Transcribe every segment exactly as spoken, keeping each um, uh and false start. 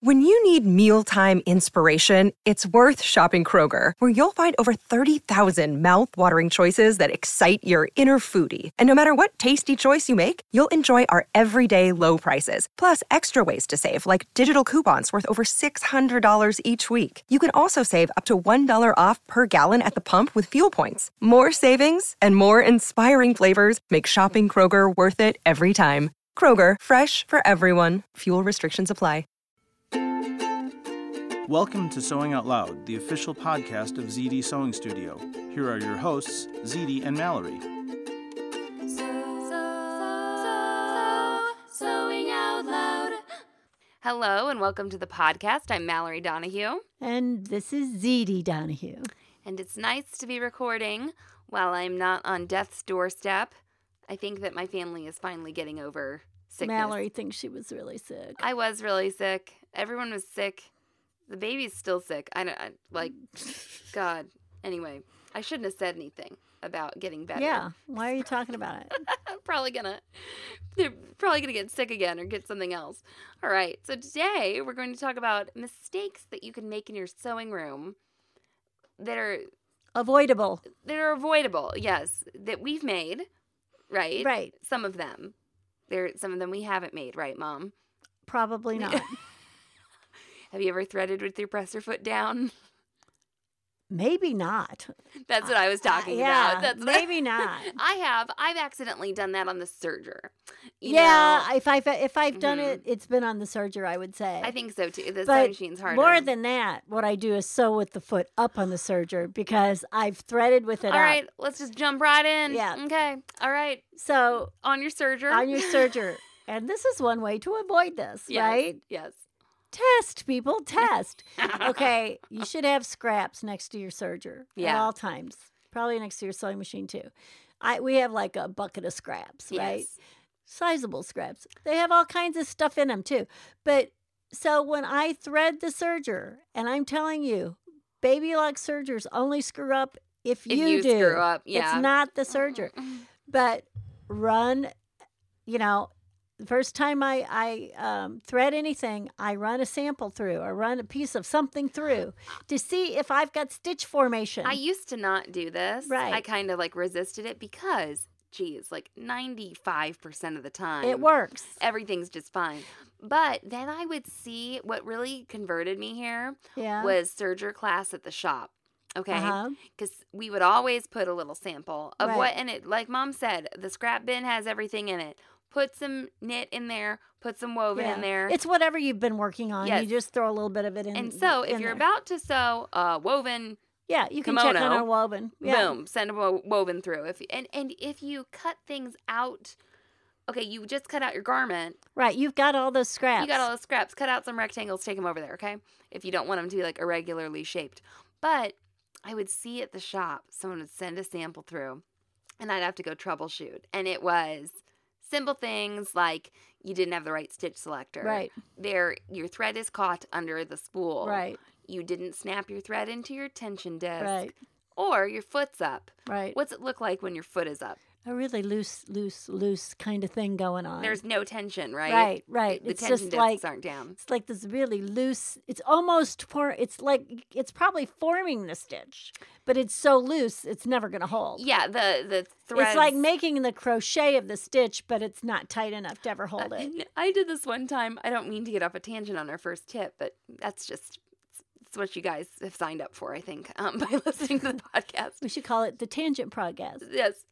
When you need mealtime inspiration, it's worth shopping Kroger, where you'll find over thirty thousand mouth-watering choices that excite your inner foodie. And no matter what tasty choice you make, you'll enjoy our everyday low prices, plus extra ways to save, like digital coupons worth over six hundred dollars each week. You can also save up to one dollar off per gallon at the pump with fuel points. More savings and more inspiring flavors make shopping Kroger worth it every time. Kroger, fresh for everyone. Fuel restrictions apply. Welcome to Sewing Out Loud, the official podcast of Z D Sewing Studio. Here are your hosts, Z D and Mallory. So, so, Sewing Out Loud. Hello and welcome to the podcast. I'm Mallory Donahue. And this is Z D Donahue. And it's nice to be recording while I'm not on death's doorstep. I think that my family is finally getting over sickness. Mallory thinks she was really sick. I was really sick. Everyone was sick. The baby's still sick. I don't I, like. God. Anyway, I shouldn't have said anything about getting better. Yeah. Why are you talking about it? I'm probably gonna. They're probably gonna get sick again or get something else. All right. So today we're going to talk about mistakes that you can make in your sewing room that are avoidable. That are avoidable. Yes, that we've made. Right. Right. Some of them. There. Some of them we haven't made. Right, Mom? Probably not. Have you ever threaded with your presser foot down? Maybe not. That's what I was talking uh, yeah, about. That's maybe not. I have. I've accidentally done that on the serger. You yeah, know? if I've if I've done mm-hmm. it, it's been on the serger, I would say. I think so too. The but sewing machine's harder. More than that, what I do is sew with the foot up on the serger because I've threaded with it All up. right, let's just jump right in. Yeah. Okay. All right. So on your serger. On your serger. And this is one way to avoid this, yes, right? Yes. Test, people, test. Okay, you should have scraps next to your serger yeah. at all times. Probably next to your sewing machine, too. I We have like a bucket of scraps, yes. right? Sizable scraps. They have all kinds of stuff in them, too. But so when I thread the serger, and I'm telling you, baby lock sergers only screw up if you, if you do. screw up, yeah. It's not the serger. But run, you know, the first time I, I um, thread anything, I run a sample through or run a piece of something through to see if I've got stitch formation. I used to not do this. Right. I kind of like resisted it because, geez, like ninety-five percent of the time. It works. Everything's just fine. But then I would see what really converted me here yeah. was serger class at the shop. Okay, because uh-huh. we would always put a little sample of right. what, and it, like Mom said, the scrap bin has everything in it. Put some knit in there, put some woven yeah. in there. It's whatever you've been working on. Yes. You just throw a little bit of it in. And so if you're there. about to sew uh, woven yeah, you can kimono, check on our woven. Yeah. Boom, send a wo- woven through. If and, and if you cut things out, okay, you just cut out your garment. Right, you've got all those scraps. You got all those scraps. Cut out some rectangles, take them over there, okay? If you don't want them to be like irregularly shaped. But I would see at the shop, someone would send a sample through, and I'd have to go troubleshoot. And it was simple things like you didn't have the right stitch selector. Right. There, your thread is caught under the spool. Right. You didn't snap your thread into your tension disc. Right. Or your foot's up. Right. What's it look like when your foot is up? A really loose, loose, loose kind of thing going on. There's no tension, right? Right, right. The it's tension just discs like, aren't down. It's like this really loose, it's almost, for, it's like, it's probably forming the stitch, but it's so loose, it's never going to hold. Yeah, the, the threads. It's like making the crochet of the stitch, but it's not tight enough to ever hold it. I did this one time. I don't mean to get off a tangent on our first tip, but that's just... It's what you guys have signed up for, I think, um, by listening to the podcast. We should call it the Tangent Podcast. Yes.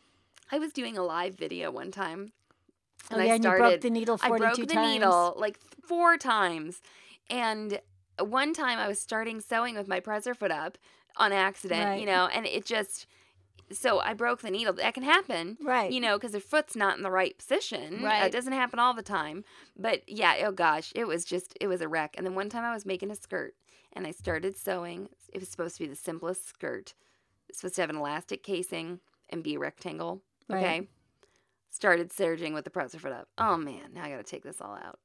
I was doing a live video one time. And oh, yeah, I started, and you broke the needle forty-two times. I broke the times. needle like four times. And one time I was starting sewing with my presser foot up on accident, right. you know, and it just... So I broke the needle. That can happen, right? You know, because the foot's not in the right position. Right. It doesn't happen all the time. But yeah, oh gosh, it was just, it was a wreck. And then one time I was making a skirt. And I started sewing. It was supposed to be the simplest skirt. It's supposed to have an elastic casing and be a rectangle. Okay. Right. Started serging with the presser foot up. Oh man, now I got to take this all out.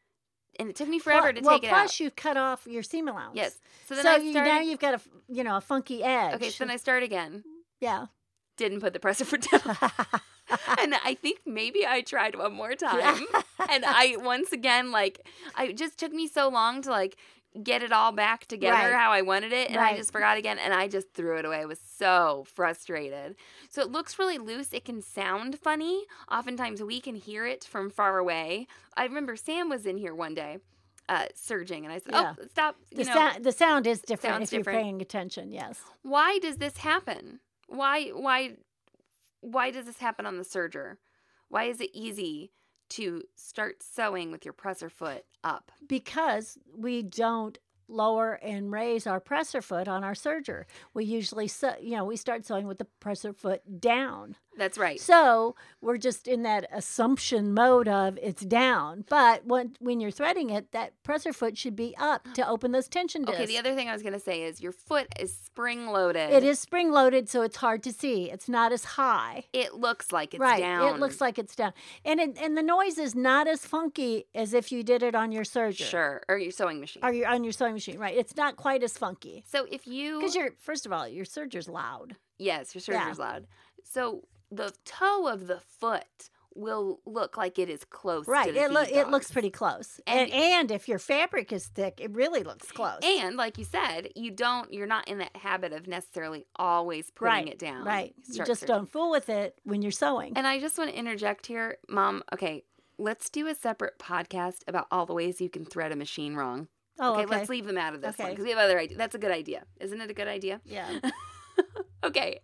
And it took me forever well, to well, take it out. Well, plus you've cut off your seam allowance. Yes. So, then so I you, started... now you've got a you know a funky edge. Okay, so then I start again. Yeah. Didn't put the presser foot down. And I think maybe I tried one more time. And I, once again, like, I it just took me so long to, like, get it all back together Right. how I wanted it. And I Right. just forgot again. And I just threw it away. I was so frustrated. So it looks really loose. It can sound funny. Oftentimes we can hear it from far away. I remember Sam was in here one day. Uh, surging, and I said, Yeah. "Oh, stop!" You The, know, sound, the sound is different sounds if you're different. paying attention. Yes. why does this happen? Why, why, why does this happen on the serger? Why is it easy to start sewing with your presser foot up? Because we don't lower and raise our presser foot on our serger. We usually, sew, you know, we start sewing with the presser foot down. That's right. So we're just in that assumption mode of it's down. But when when you're threading it, that presser foot should be up to open those tension discs. Okay, the other thing I was going to say is your foot is spring loaded. It is spring loaded, so it's hard to see. It's not as high. It looks like it's right. down. It looks like it's down. And it, and the noise is not as funky as if you did it on your serger. Sure, or your sewing machine. Or your, on your sewing machine, right. It's not quite as funky. So if you... Because you're, first of all, your serger's loud. Yes, your Yeah. serger's loud. So the toe of the foot will look like it is close Right. to the It, lo- feed it looks dogs. pretty close. And- And, and if your fabric is thick, it really looks close. And like you said, you don't, you're not in that habit of necessarily always putting right, it down. Right. You Start just searching. don't fool with it when you're sewing. And I just want to interject here, Mom. Okay, let's do a separate podcast about all the ways you can thread a machine wrong. oh, okay, okay. let's leave them out of this one Okay. because we have other ideas. That's a good idea. Isn't it a good idea? Yeah. Okay.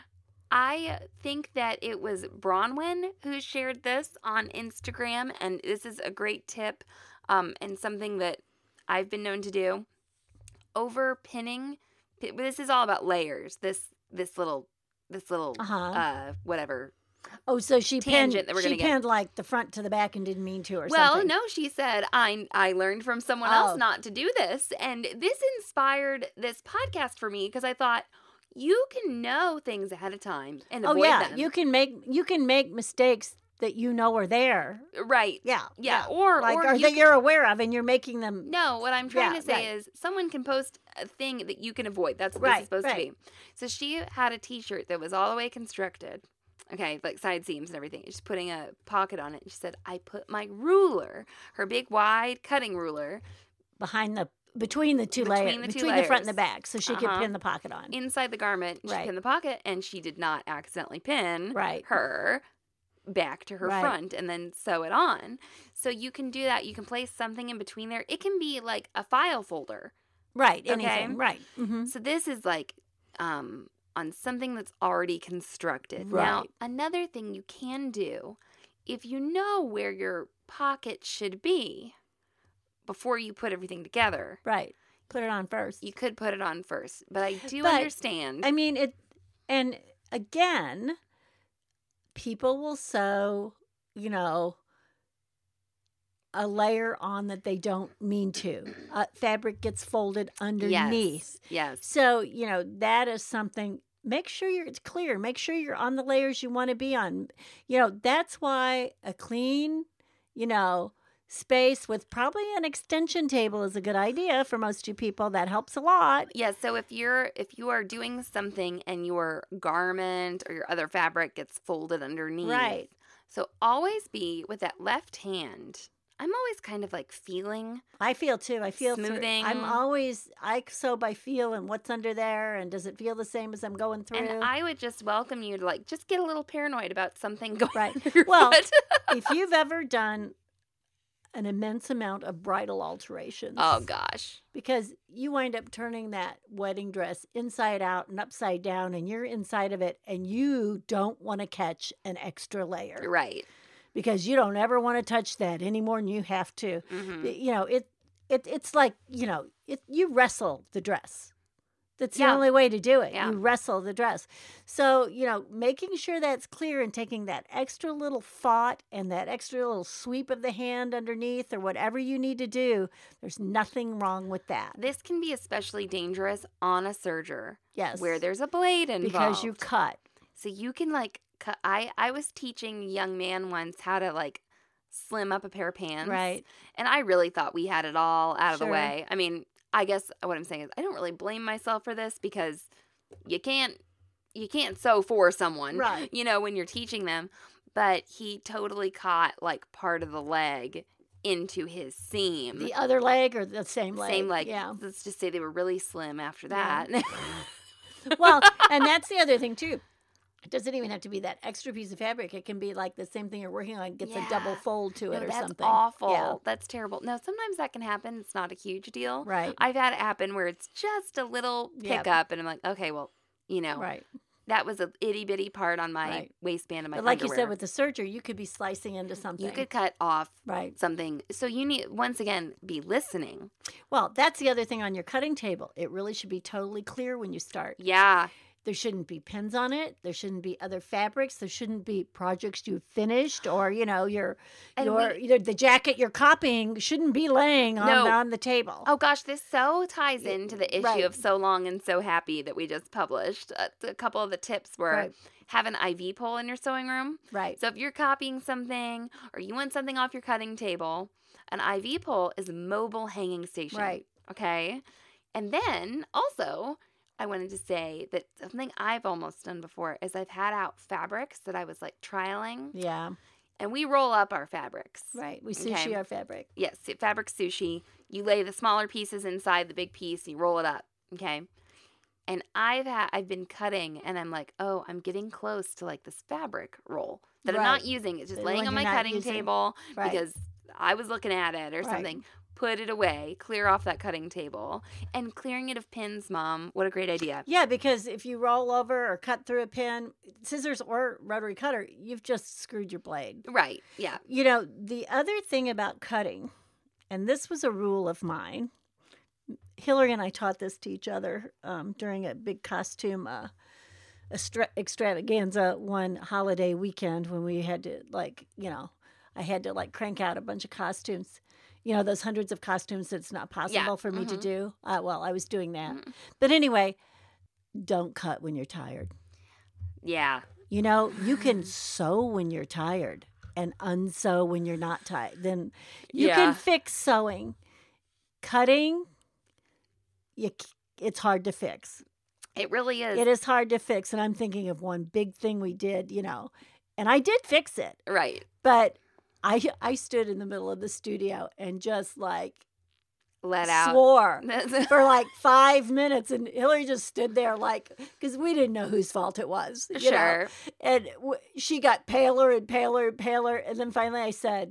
I think that it was Bronwyn who shared this on Instagram, and this is a great tip um, and something that I've been known to do. Over pinning, pi- this is all about layers. This this little this little Uh-huh. uh whatever. Oh, so she pinned, Tangent that we're she gonna get. pinned like the front to the back and didn't mean to or Well, something. no, she said I I learned from someone Oh. else not to do this, and this inspired this podcast for me because I thought you can know things ahead of time and Oh avoid yeah, them. you can make you can make mistakes that you know are there. Right. Yeah. Yeah, or- like or or you that can- you're aware of and you're making them. No, what I'm trying Yeah, to say right. is someone can post a thing that you can avoid. That's what Right, this is supposed right. to be. So she had a t-shirt that was all the way constructed. Okay, like side seams and everything. She's putting a pocket on it. She said, I put my ruler, her big wide cutting ruler, behind the between the two Between layers, the two between the front and the layers. back, so she Uh-huh. could pin the pocket on. inside the garment. She Right. pinned the pocket, and she did not accidentally pin Right. her back to her Right. front and then sew it on. So you can do that. You can place something in between there. It can be like a file folder. Right. Okay. Anything. Right. hmm So this is like um, on something that's already constructed. Now, Right. another thing you can do, if you know where your pocket should be before you put everything together, Right. Put it on first. you could put it on first. But I do But, understand. I mean it, and again, people will sew, you know, a layer on that they don't mean to. Uh, fabric gets folded underneath. Yes. So, you know, that is something. Make sure you're it's clear. Make sure you're on the layers you want to be on. You know, that's why a clean, you know, space with probably an extension table is a good idea for most of you people. That helps a lot. Yeah, so if you're if you are doing something and your garment or your other fabric gets folded underneath. Right. So always be with that left hand. I'm always kind of like feeling. I feel too. I feel through- Smoothing. I'm always I sew by feel and what's under there and does it feel the same as I'm going through? And I would just welcome you to like just get a little paranoid about something going Right. under your Well, foot. if you've ever done an immense amount of bridal alterations, Oh gosh. because you wind up turning that wedding dress inside out and upside down, and you're inside of it, and you don't want to catch an extra layer Right. because you don't ever want to touch that any more than you have to. hmm You know, it it it's like, you know, it you wrestle the dress. That's the Yeah. only way to do it. Yeah. You wrestle the dress. So, you know, making sure that's clear and taking that extra little thought and that extra little sweep of the hand underneath or whatever you need to do, there's nothing wrong with that. This can be especially dangerous on a serger Yes. where there's a blade involved. because you cut. So you can like cut. I I was teaching a young man once how to like slim up a pair of pants. Right. And I really thought we had it all out of Sure. the way. I mean, I guess what I'm saying is I don't really blame myself for this because you can't you can't sew for someone. Right. You know, when you're teaching them. but he totally caught like part of the leg into his seam. The other leg or the same leg? Same leg. Yeah. Let's just say they were really slim after that. Yeah. Well, and that's the other thing too. It doesn't even have to be that extra piece of fabric. It can be like the same thing you're working on gets Yeah. a double fold to No, it or that's something. awful. Yeah. That's terrible. Now, sometimes that can happen. It's not a huge deal. Right. I've had it happen where it's just a little Yep. pickup, and I'm like, okay, well, you know, Right. that was a itty bitty part on my Right. waistband of my But like underwear. you said, with the surgery, you could be slicing into something. You could cut off Right. something. So you need, once again, be listening. Well, that's the other thing on your cutting table. It really should be totally clear when you start. Yeah. There shouldn't be pins on it. There shouldn't be other fabrics. There shouldn't be projects you've finished or, you know, your And your we- either the jacket you're copying shouldn't be laying on, No. on the table. Oh gosh, this so ties Y- into the issue right. of So Long and So Happy that we just published. Uh, a couple of the tips were Right. have an I V pole in your sewing room. Right. So if you're copying something or you want something off your cutting table, an I V pole is a mobile hanging station. Right. Okay. And then also, I wanted to say that something I've almost done before is I've had out fabrics that I was like trialing, Yeah. and we roll up our fabrics. Right. We sushi Okay. our fabric. Yes, fabric sushi. You lay the smaller pieces inside the big piece, and you roll it up. Okay. And I've had I've been cutting, and I'm like, oh, I'm getting close to like this fabric roll that I'm not Right. using. It's just The laying one on my you're not cutting using. table Right. because I was looking at it or Right. something. Put it away, clear off that cutting table, and clearing it of pins, Mom. What a great idea! Yeah, because if you roll over or cut through a pin, scissors or rotary cutter, you've just screwed your blade. Right? Yeah. You know, the other thing about cutting, and this was a rule of mine, Hillary and I taught this to each other um, during a big costume uh, extra- extravaganza one holiday weekend when we had to, like, you know, I had to, like, crank out a bunch of costumes. You know, those hundreds of costumes that's not possible for me to mhm. do. Uh, well, I was doing that. Mhm. But anyway, don't cut when you're tired. Yeah. You know, you can sew when you're tired and unsew when you're not tired. Then you Yeah. can fix sewing. Cutting, you, c- it's hard to fix. It really is. It is hard to fix. And I'm thinking of one big thing we did, you know, and I did fix it. Right. But I, I stood in the middle of the studio and just like Let out. swore for like five minutes. And Hillary just stood there like, because we didn't know whose fault it was. You know? Sure. And w- she got paler and paler and paler. And then finally I said,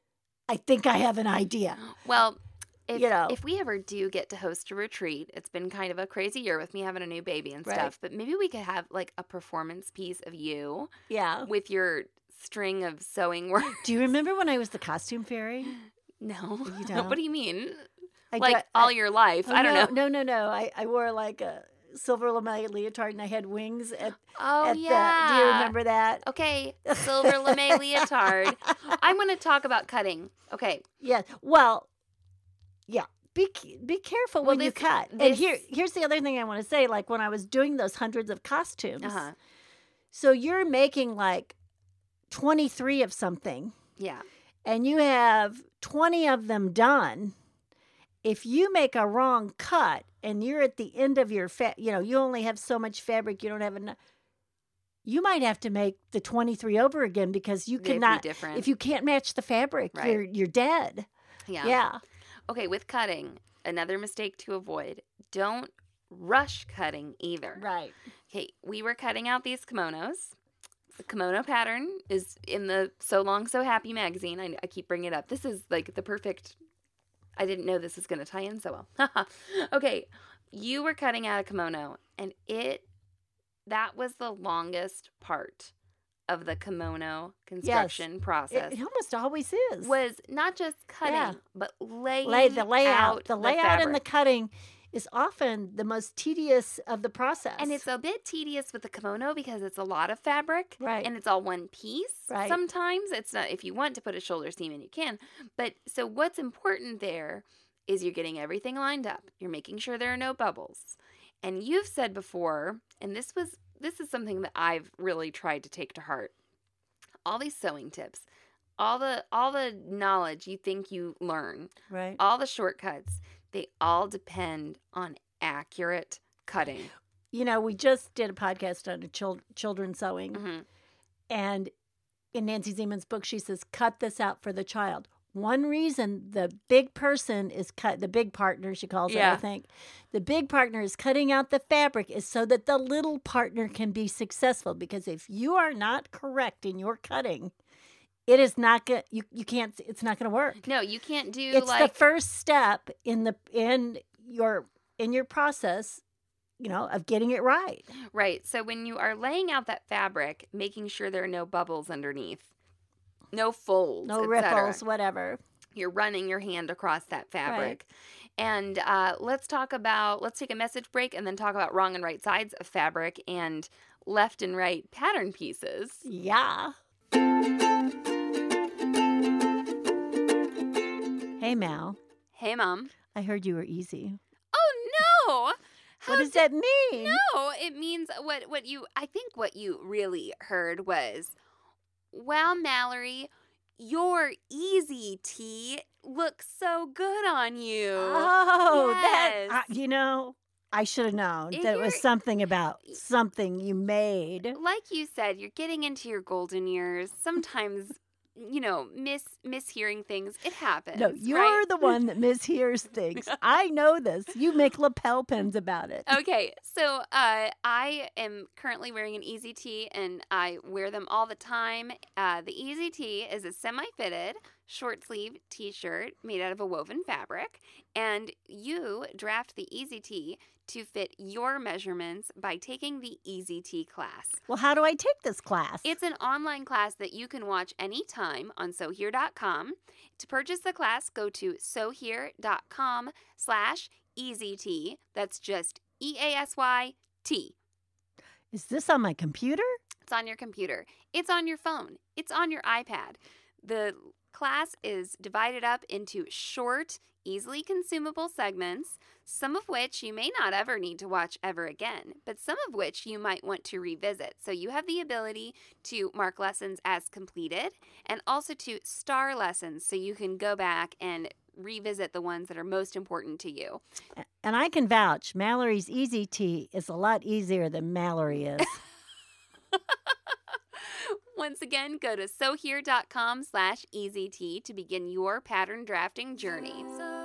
I think I have an idea. Well, if, You know. if we ever do get to host a retreat, it's been kind of a crazy year with me having a new baby and Right. stuff, but maybe we could have like a performance piece of you Yeah. with your string of sewing work. Do you remember when I was the costume fairy? No. You don't? What do you mean? I like dre- all I- your life? oh, I don't no, know. No, no, no. I, I wore like a silver lame leotard and I had wings at, Oh, at yeah. the. Do you remember that? Okay, silver lame leotard. I'm going to talk about cutting. Okay. Yeah. Well, yeah. Be be careful Well, when you this- cut. And this- here here's the other thing I want to say. Like when I was doing those hundreds of costumes, Uh-huh. so you're making like twenty-three of something, Yeah. and you have twenty of them done. If you make a wrong cut and you're at the end of your fa- you know, you only have so much fabric, you don't have enough. You might have to make the twenty-three over again because you They'd be cannot. different. If you can't match the fabric, Right. you're you're dead. Yeah. Yeah. Okay, with cutting, another mistake to avoid. Don't rush cutting either. Right. Okay, we were cutting out these kimonos. The kimono pattern is in the So Long So Happy magazine. I, I keep bringing it up. This is like the perfect. I didn't know this was going to tie in so well. Okay, you were cutting out a kimono, and it that was the longest part of the kimono construction process. It, it almost always is. was not just cutting, Yeah. but laying Lay the layout. out The layout and the fabric. cutting is often the most tedious of the process. And it's a bit tedious with the kimono because it's a lot of fabric. Right. And it's all one piece. Right. Sometimes it's not, if you want to put a shoulder seam in, you can. But so what's important there is you're getting everything lined up. You're making sure there are no bubbles. And you've said before, and this was, this is something that I've really tried to take to heart. All these sewing tips, all the, all the knowledge you think you learn, right. all the shortcuts, they all depend on accurate cutting. You know, we just did a podcast on chil- children sewing, Mhm. and in Nancy Ziemann's book, she says, cut this out for the child. One reason the big person is cut, the big partner, she calls Yeah. it, I think. The big partner is cutting out the fabric is so that the little partner can be successful. Because if you are not correct in your cutting, it is not going you you can't it's not going to work. No, you can't do It's like the first step in the in your in your process, you know, of getting it right. right. So when you are laying out that fabric, making sure there are no bubbles underneath, no folds, No et cetera. ripples, whatever. You're running your hand across that fabric. And uh, let's talk about, let's take a message break and then talk about wrong and right sides of fabric and left and right pattern pieces. Yeah. Hey, Mal. Hey, Mom. I heard you were easy. Oh, no. How What does did- that mean? No, it means what, what you, I think what you really heard was, wow, Mallory, your easy tea looks so good on you. Oh, that, Yes. I- you know, I should have known If that it was you're- something about something you made. Like you said, you're getting into your golden years. Sometimes, you know, miss mishearing things. It happens. No, you're right? the one that mishears things. I know this. You make lapel pins about it. Okay, so uh, I am currently wearing an Easy Tee, and I wear them all the time. Uh, the Easy Tee is a semi-fitted, short-sleeve T-shirt made out of a woven fabric, and you draft the Easy Tee to fit your measurements by taking the Easy Tee class. Well, how do I take this class? It's an online class that you can watch anytime on sew here dot com. To purchase the class, go to sew here dot com slash easy tee. That's just E A S Y T. Is this on my computer? It's on your computer. It's on your phone. It's on your iPad. The class is divided up into short, easily consumable segments, some of which you may not ever need to watch ever again, but some of which you might want to revisit. So you have the ability to mark lessons as completed and also to star lessons so you can go back and revisit the ones that are most important to you. And I can vouch, Mallory's Easy Tea is a lot easier than Mallory is. Once again, go to sew here dot com slash easy tee to begin your pattern drafting journey.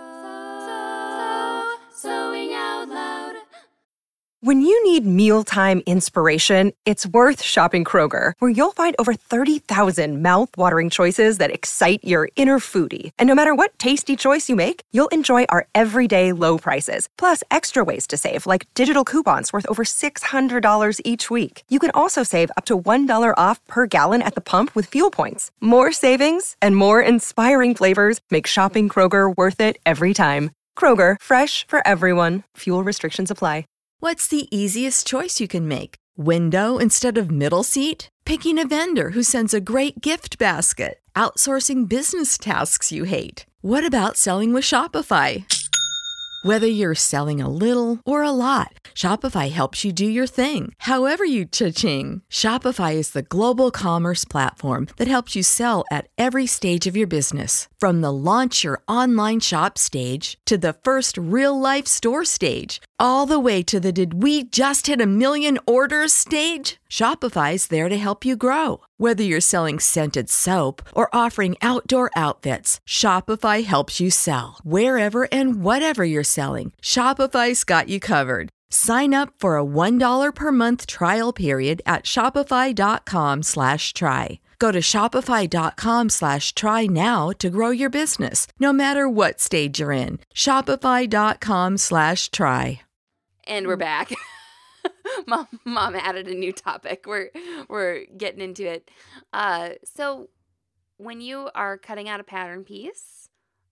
Sewing out loud. When you need mealtime inspiration, it's worth shopping Kroger, where you'll find over thirty thousand mouth-watering choices that excite your inner foodie. And no matter what tasty choice you make, you'll enjoy our everyday low prices, plus extra ways to save, like digital coupons worth over six hundred dollars each week. You can also save up to one dollar off per gallon at the pump with fuel points. More savings and more inspiring flavors make shopping Kroger worth it every time. Kroger, fresh for everyone. Fuel restrictions apply. What's the easiest choice you can make? Window instead of middle seat? Picking a vendor who sends a great gift basket? Outsourcing business tasks you hate? What about selling with Shopify? Whether you're selling a little or a lot, Shopify helps you do your thing, however you cha-ching. Shopify is the global commerce platform that helps you sell at every stage of your business. From the launch your online shop stage to the first real-life store stage, all the way to the did we just hit a million orders stage. Shopify's there to help you grow. Whether you're selling scented soap or offering outdoor outfits, Shopify helps you sell. Wherever and whatever you're selling, Shopify's got you covered. Sign up for a one dollar per month trial period at shopify.com slash try. Go to shopify.com slash try now to grow your business, no matter what stage you're in. Shopify.com slash try. And we're back. Mom, Mom added a new topic. We're we're getting into it. Uh, so when you are cutting out a pattern piece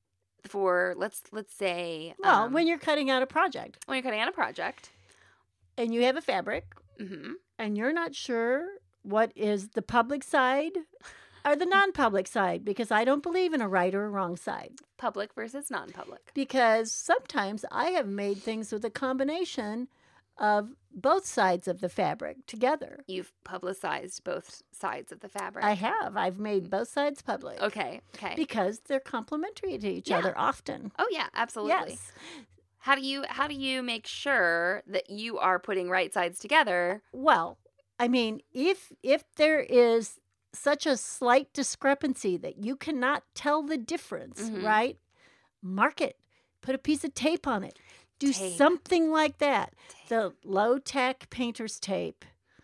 for let's let's say Well, um, when you're cutting out a project when you're cutting out a project, and you have a fabric hmm and you're not sure what is the public side or the non-public side, because I don't believe in a right or a wrong side. public versus non-public. Because sometimes I have made things with a combination of both sides of the fabric together. You've publicized both sides of the fabric. I have. I've made both sides public. Okay. Okay. Because they're complementary to each Yeah. other often. oh yeah, absolutely. Yes. How do you how do you make sure that you are putting right sides together? Well, I mean, if if there is such a slight discrepancy that you cannot tell the difference, Mhm. right? Mark it. Put a piece of tape on it. Do Tape. something like that. The low-tech painter's tape.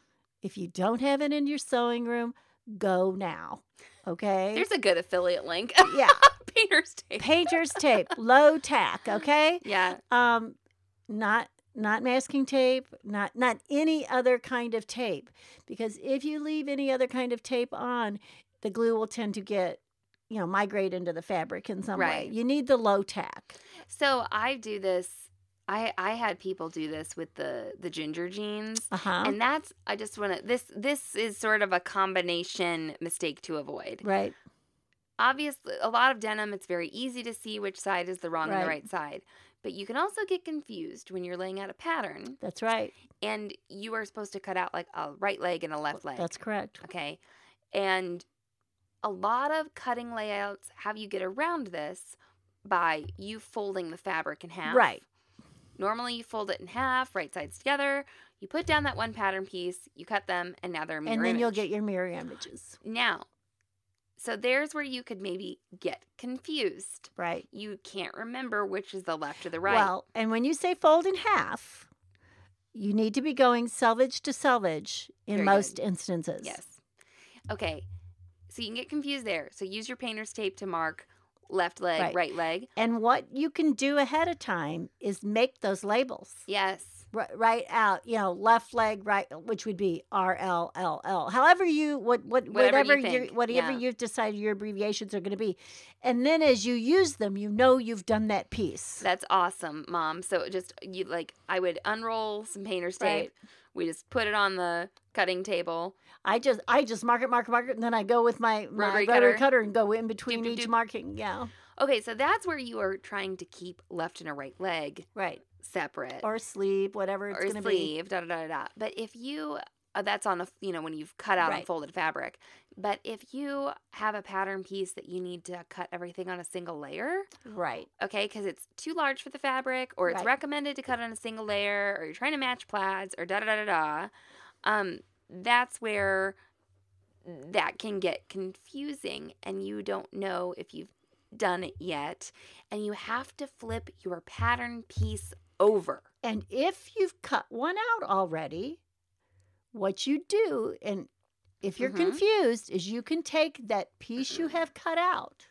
If you don't have it in your sewing room, go now. Okay? There's a good affiliate link. Yeah. Painter's tape. Painter's tape, low tack, okay? Yeah. Um not not masking tape, not not any other kind of tape, because if you leave any other kind of tape on, the glue will tend to get, you know, migrate into the fabric in some way. Right. You need the low tack. So I do this. I I had people do this with the the ginger jeans. Uh-huh. And that's, I just want to, this this is sort of a combination mistake to avoid. Right. Obviously, a lot of denim, it's very easy to see which side is the wrong and the Right. right side. But you can also get confused when you're laying out a pattern That's right. and you are supposed to cut out like a right leg and a left leg. That's correct. Okay. And a lot of cutting layouts have you get around this by you folding the fabric in half. Right. Normally you fold it in half, right sides together. You put down that one pattern piece, you cut them, and now they're a mirror And then you'll image. get your mirror images. Now, so there's where you could maybe get confused. Right. You can't remember which is the left or the right. Well, and when you say fold in half, you need to be going selvage to selvage in Very most good. instances. Yes. Okay. So you can get confused there. So use your painter's tape to mark left leg, Right. right, leg. And what you can do ahead of time is make those labels. Yes. Right, right out, you know, left leg, right, which would be R L L L. However you, what, what, Whatever whatever, you you think, whatever yeah. you've decided your abbreviations are going to be, and then as you use them, you know you've done that piece. That's awesome, Mom. So just you like I would unroll some painter's tape. Right. We just put it on the cutting table. I just, I just mark it, mark it, mark it, and then I go with my, my Rotary rotary, cutter. cutter. and go in between Doop, doop, each doop. marking. Yeah, Okay, so that's where you are trying to keep left and a right leg right. separate. Or sleeve, whatever it's or going to be. sleeve, da da da da da. But if you, uh, that's on a, you know, when you've cut out Right. and folded fabric. But if you have a pattern piece that you need to cut everything on a single layer, Right. okay, because it's too large for the fabric, or it's Right. recommended to cut on a single layer, or you're trying to match plaids, or da da da da da, um, that's where that can get confusing, and you don't know if you've done it yet, and you have to flip your pattern piece over. And if you've cut one out already, what you do, and if you're Mhm. confused, is you can take that piece you have cut out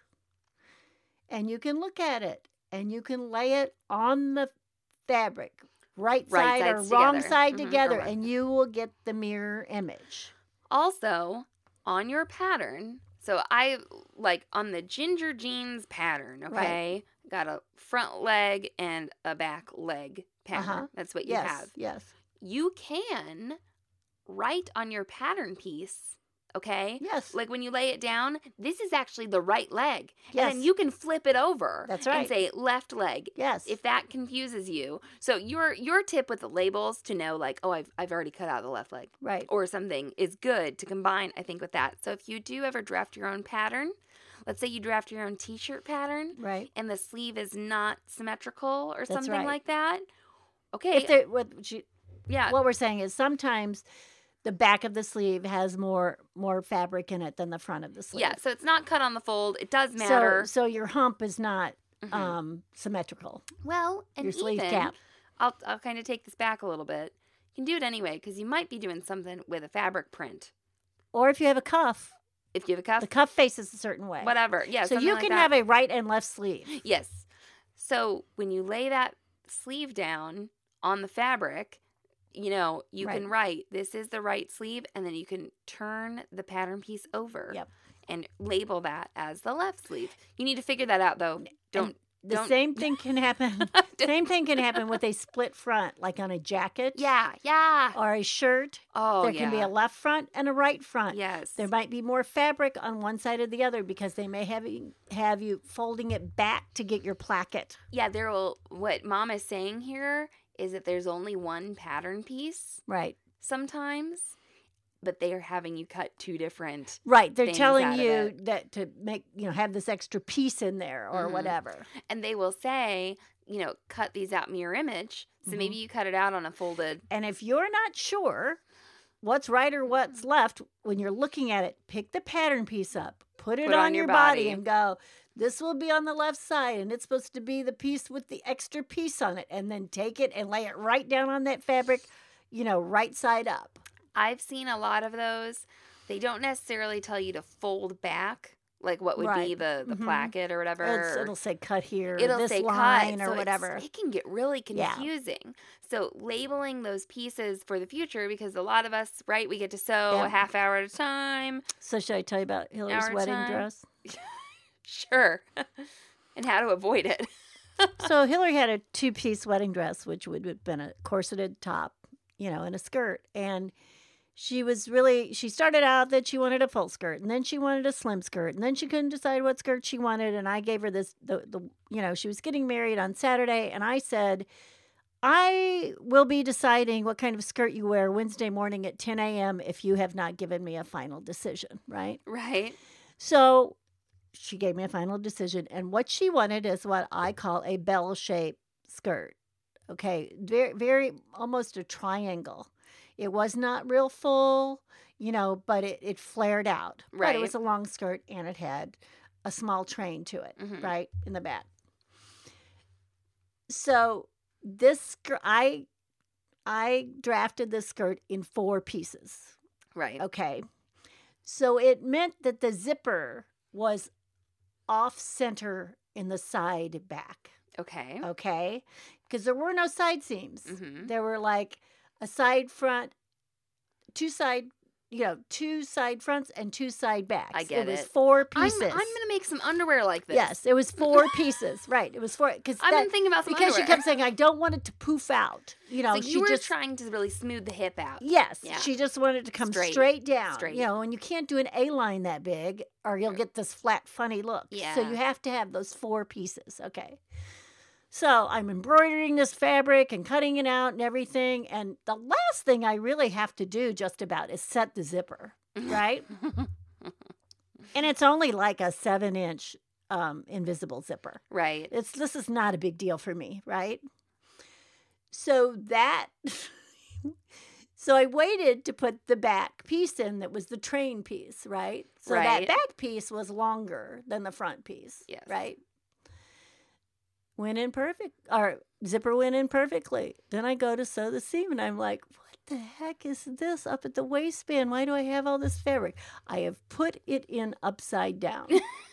and you can look at it and you can lay it on the fabric, right, Right side or sides wrong together. side Mhm, or together, what. and you will get the mirror image. Also, on your pattern, so I like on the ginger jeans pattern, okay? Got a front leg and a back leg pattern. Uh-huh. That's what you Yes, have. yes, You can write on your pattern piece, okay? yes. Like when you lay it down, this is actually the right leg. And Yes. then you can flip it over That's and right. say left leg. Yes. If that confuses you. So your your tip with the labels to know like, oh, I've I've already cut out the left leg. Right. Or something is good to combine, I think, with that. So if you do ever draft your own pattern, let's say you draft your own t-shirt pattern Right. and the sleeve is not symmetrical or That's something right. like that. Okay. If there, what you, yeah. what we're saying is sometimes the back of the sleeve has more more fabric in it than the front of the sleeve. yeah. So it's not cut on the fold. It does matter. So, so your hump is not Mhm. um, symmetrical. well, and your sleeve even, cap. I'll, I'll kind of take this back a little bit. You can do it anyway because you might be doing something with a fabric print. Or if you have a cuff, If you have a cuff, the cuff faces a certain way. whatever. Yeah. so something you like can that. have a right and left sleeve. Yes. So when you lay that sleeve down on the fabric, you know, you can write, this is the right sleeve, and then you can turn the pattern piece over Yep. and label that as the left sleeve. You need to figure that out, though. Don't. The don't, same thing can happen. same thing can happen with a split front, like on a jacket. Yeah, yeah. Or a shirt. Oh, there yeah. can be a left front and a right front. Yes. There might be more fabric on one side or the other because they may have you, have you folding it back to get your placket. Yeah, there will. What Mom is saying here is that there's only one pattern piece Right. sometimes, but they are having you cut two different. Right. They're things telling out of you it. that to make, you know, have this extra piece in there or Mhm. whatever. And they will say, you know, cut these out mirror image. So Mhm. maybe you cut it out on a folded. And if you're not sure what's right or what's left when you're looking at it. Pick the pattern piece up, put it Put it on, on your your body. body. and go, this will be on the left side, and it's supposed to be the piece with the extra piece on it. And then take it and lay it right down on that fabric, you know, right side up. I've seen a lot of those. They don't necessarily tell you to fold back, like what would be Right. the, the Mhm. placket or whatever. It's, it'll say cut here, It'll this say line cut, or so whatever. it's- it can get really Yeah. confusing. So labeling those pieces for the future, because a lot of us, right, we get to sew Yep. a half hour at a time. So should I tell you about Hillary's Our wedding time. dress? Sure. And how to avoid it. So Hillary had a two-piece wedding dress, which would have been a corseted top, you know, and a skirt. And she was really, she started out that she wanted a full skirt, and then she wanted a slim skirt, and then she couldn't decide what skirt she wanted. And I gave her this, the, the you know, she was getting married on Saturday, and I said, I will be deciding what kind of skirt you wear Wednesday morning at ten a.m. if you have not given me a final decision, right? Right. So she gave me a final decision, and what she wanted is what I call a bell-shaped skirt. Okay, very, very, almost a triangle. It was not real full, you know, but it, it flared out. But Right. it was a long skirt, and it had a small train to it, Mhm. right, in the back. So this skirt, I, I drafted this skirt in four pieces. Right. Okay. So it meant that the zipper was off center in the side back. Okay. Okay. Because there were no side seams. Mhm. There were like a side front, two side, you know, two side fronts and two side backs. I get it. was it. four I'm, pieces. I'm going to make some underwear like this. Yes, it was four pieces. Right. It was four. Cause I've that, been thinking about some because she underwear. kept saying, I don't want it to poof out. You know, So she you were just. trying to really smooth the hip out. Yes, Yeah. she just wanted it to come straight, Straight. down. Straight. You know, and you can't do an A line that big or you'll get this flat, funny look. So Yeah. you have to have those four pieces. Okay. So I'm embroidering this fabric and cutting it out and everything. And the last thing I really have to do just about is set the zipper, right? And it's only like a seven inch um, invisible zipper. Right. It's this is not a big deal for me, right? So that so I waited to put the back piece in that was the train piece, right? So that Right. back piece was longer than the front piece, Yes. right? Went in perfect, or zipper went in perfectly. Then I go to sew the seam and I'm like, what the heck is this up at the waistband? Why do I have all this fabric? I have put it in upside down.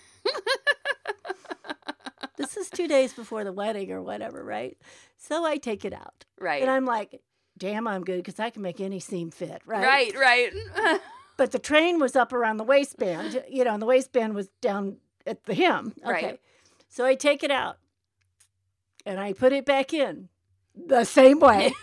This is two days before the wedding or whatever, right? So I take it out. Right. And I'm like, damn, I'm good because I can make any seam fit, right? Right, right. But the train was up around the waistband, you know, and the waistband was down at the hem. Okay. Right. So I take it out and I put it back in the same way.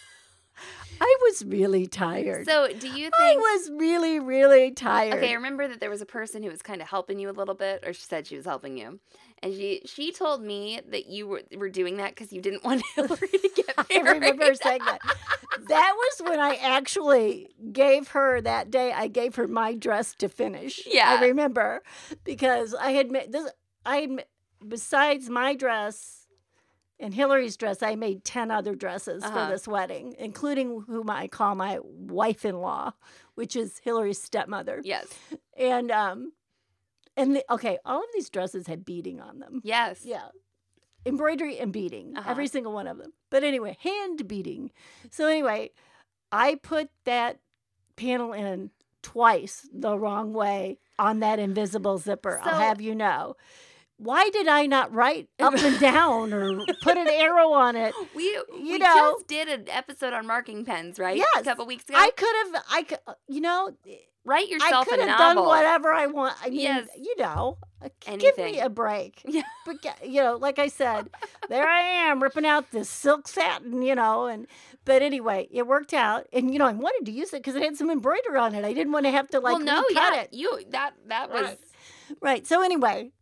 I was really tired. So do you think... I was really, really tired. Okay, I remember that there was a person who was kind of helping you a little bit, or she said she was helping you. And she she told me that you were, were doing that because you didn't want Hillary to get I married. remember her saying that. That was when I actually gave her that day. I gave her my dress to finish. Yeah. I remember because I had made this. I had ma- besides my dress and Hillary's dress, I made ten other dresses Uh-huh. for this wedding, including whom I call my wife-in-law, which is Hillary's stepmother. Yes. And um, and the, okay, all of these dresses had beading on them. Yes. Yeah. Embroidery and beading, Uh-huh. every single one of them. But anyway, hand beading. So anyway, I put that panel in twice the wrong way on that invisible zipper. I'll So- have you know. Why did I not write up and down or put an arrow on it? We, we know- just did an episode on marking pens, right? Yes. A couple weeks ago. I could have, I could, you know, Write I yourself could a have novel. done whatever I want. I mean, Yes. you know, uh, give Anything. me a break. Yeah. But ge- you know, like I said, there I am ripping out this silk satin, you know, and but anyway, it worked out, and you know, I wanted to use it because it had some embroidery on it. I didn't want to have to like well, no, recut yeah, it. you that that was Right. Right. So anyway,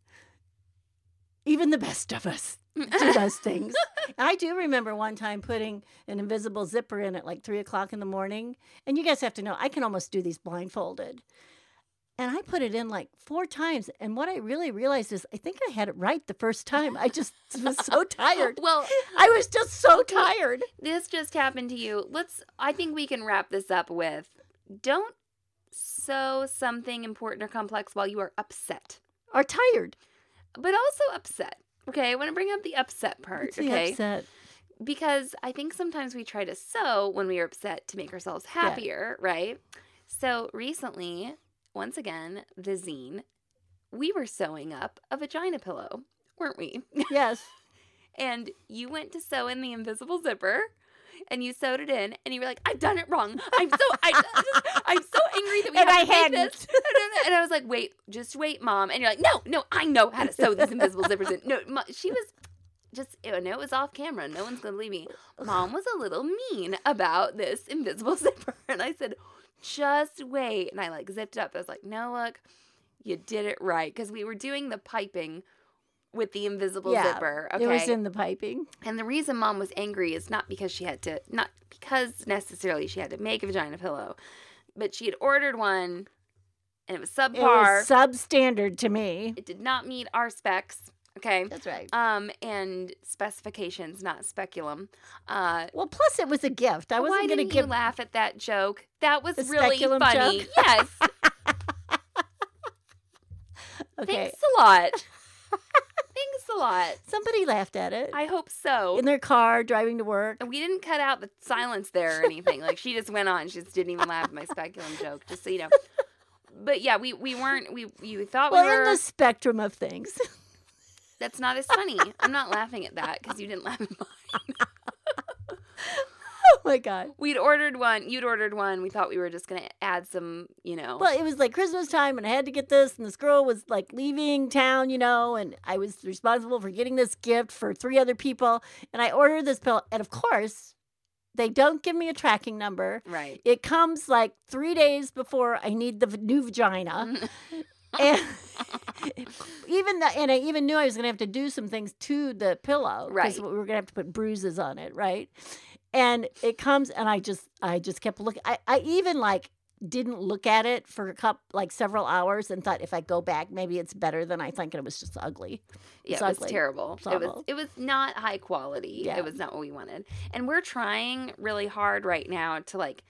even the best of us do those things. I do remember one time putting an invisible zipper in at like three o'clock in the morning, and you guys have to know I can almost do these blindfolded. And I put it in like four times. And what I really realized is I think I had it right the first time. I just was so tired. Well, I was just so tired. this just happened to you. Let's. I think we can wrap this up with don't sew something important or complex while you are upset. Or tired. But also upset. Okay, I want to bring up the upset part. What's the okay, upset? Because I think sometimes we try to sew when we are upset to make ourselves happier, yeah. right? So recently, once again, the zine, we were sewing up a vagina pillow, weren't we? Yes. And you went to sew in the invisible zipper, and you sewed it in, and you were like, "I've done it wrong. I'm so I, I'm so angry that we and have I to hadn't. make this." And I was like, "Wait, just wait, Mom." And you're like, "No, no, I know how to sew these invisible zippers in." No, Mom, she was just, I know it was off camera. No one's gonna believe me. Mom was a little mean about this invisible zipper, and I said, "Just wait." And I like zipped it up. I was like, "No, look, you did it right," because we were doing the piping with the invisible yeah, zipper. Okay. It was in the piping. And the reason Mom was angry is not because she had to, not because necessarily she had to make a vagina pillow, but she had ordered one and it was subpar. It was substandard to me. It did not meet our specs. Okay. That's right. Um, and specifications, not speculum. Uh, well, plus it was a gift. I wasn't why going to didn't give. you laugh at that joke? That was The really speculum funny. joke? Yes. Okay. Thanks a lot. Thanks a lot. Somebody laughed at it. I hope so. In their car driving to work. And we didn't cut out the silence there or anything. Like, she just went on. She just didn't even laugh at my speculum joke, just so you know. But yeah, we, we weren't, we you thought well, we were. in the spectrum of things. That's not as funny. I'm not laughing at that because you didn't laugh at mine. Oh my God. We'd ordered one. You'd ordered one. We thought we were just going to add some, you know. Well, it was like Christmas time and I had to get this. And this girl was like leaving town, you know, and I was responsible for getting this gift for three other people. And I ordered this pillow. And of course, they don't give me a tracking number. Right. It comes like three days before I need the v- new vagina. And even the, and I even knew I was going to have to do some things to the pillow. Right. Because we were going to have to put bruises on it, right? And it comes, and I just, I just kept looking. I, I even like didn't look at it for a couple, like several hours, and thought if I go back, maybe it's better than I think. And it was just ugly. Yeah, It's it was ugly. terrible. It's It was awful. it was not high quality. Yeah. It was not what we wanted. And we're trying really hard right now to like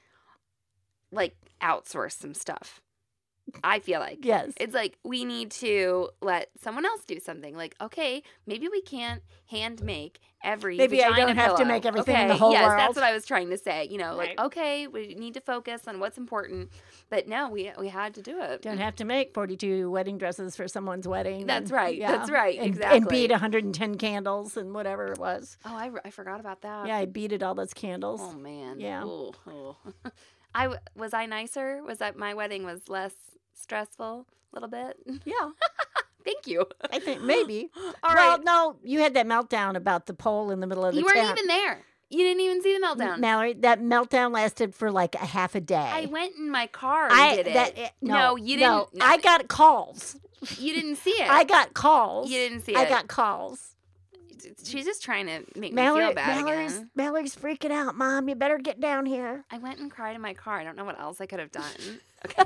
like outsource some stuff. I feel like. Yes. It's like we need to let someone else do something. Like, okay, maybe we can't hand make every Maybe I vagina don't have to pillow. make everything okay, in the whole yes, world. that's what I was trying to say. You know, like, Right. okay, we need to focus on what's important. But no, we we had to do it. Don't have to make forty-two wedding dresses for someone's wedding. That's and- right. That's right. And, Exactly. And beat one hundred ten candles and whatever it was. Oh, I, I forgot about that. Yeah, I beaded all those candles. Oh man. Yeah. Ooh, ooh. I w- was I nicer? Was that my wedding was less stressful a little bit? Yeah, Thank you. I think maybe. All well, right. no, you had that meltdown about the pole in the middle of the You weren't tent. even there. You didn't even see the meltdown. Mallory, that meltdown lasted for like a half a day. I went in my car and I did it. that it- no, no, you no, didn't. I got calls. You didn't see it. I got calls. You didn't see I it. got calls. She's just trying to make Mallory, me feel bad Mallory's, again. Mallory's freaking out, Mom. You better get down here. I went and cried in my car. I don't know what else I could have done. Okay.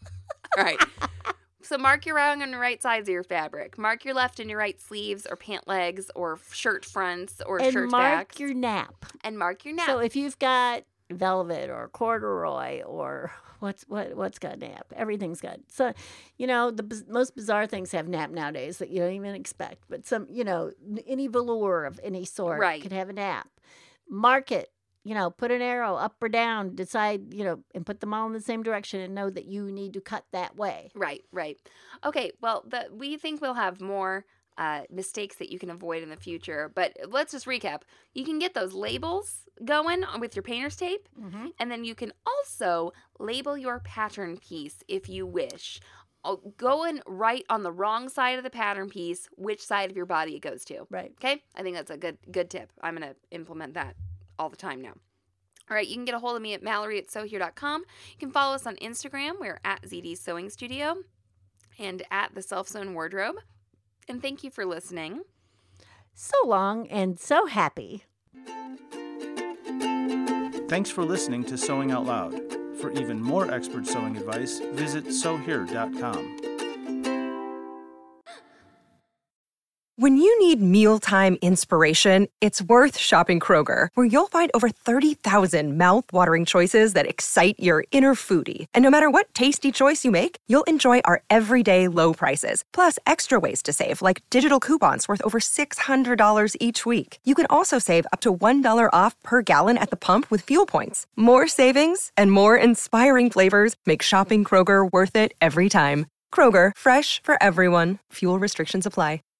All right. So mark your wrong and your right sides of your fabric. Mark your left and your right sleeves or pant legs or shirt fronts or And shirt mark backs. your nap. And mark your nap. So if you've got velvet or corduroy or what's what what's got nap, everything's got. So, you know, the biz- most bizarre things have nap nowadays that you don't even expect. But some, you know, n- any velour of any sort Right. could have a nap. Mark it. You know, put an arrow up or down. Decide, you know, and put them all in the same direction, and know that you need to cut that way. Right, right. Okay, well, the, we think we'll have more uh, mistakes that you can avoid in the future. But let's just recap. You can get those labels going with your painter's tape, Mm-hmm. and then you can also label your pattern piece if you wish. Oh, go and write on the wrong side of the pattern piece which side of your body it goes to. Right. Okay? I think that's a good good tip. I'm going to implement that all the time now. All right, you can get a hold of me at Mallory at sew here dot com. You can follow us on Instagram. We're at Z D Sewing Studio and at the Self Sewn Wardrobe. And thank you for listening. So long and so happy. Thanks for listening to Sewing Out Loud. For even more expert sewing advice, visit sew here dot com. When you need mealtime inspiration, it's worth shopping Kroger, where you'll find over thirty thousand mouth-watering choices that excite your inner foodie. And no matter what tasty choice you make, you'll enjoy our everyday low prices, plus extra ways to save, like digital coupons worth over six hundred dollars each week. You can also save up to one dollar off per gallon at the pump with fuel points. More savings and more inspiring flavors make shopping Kroger worth it every time. Kroger, fresh for everyone. Fuel restrictions apply.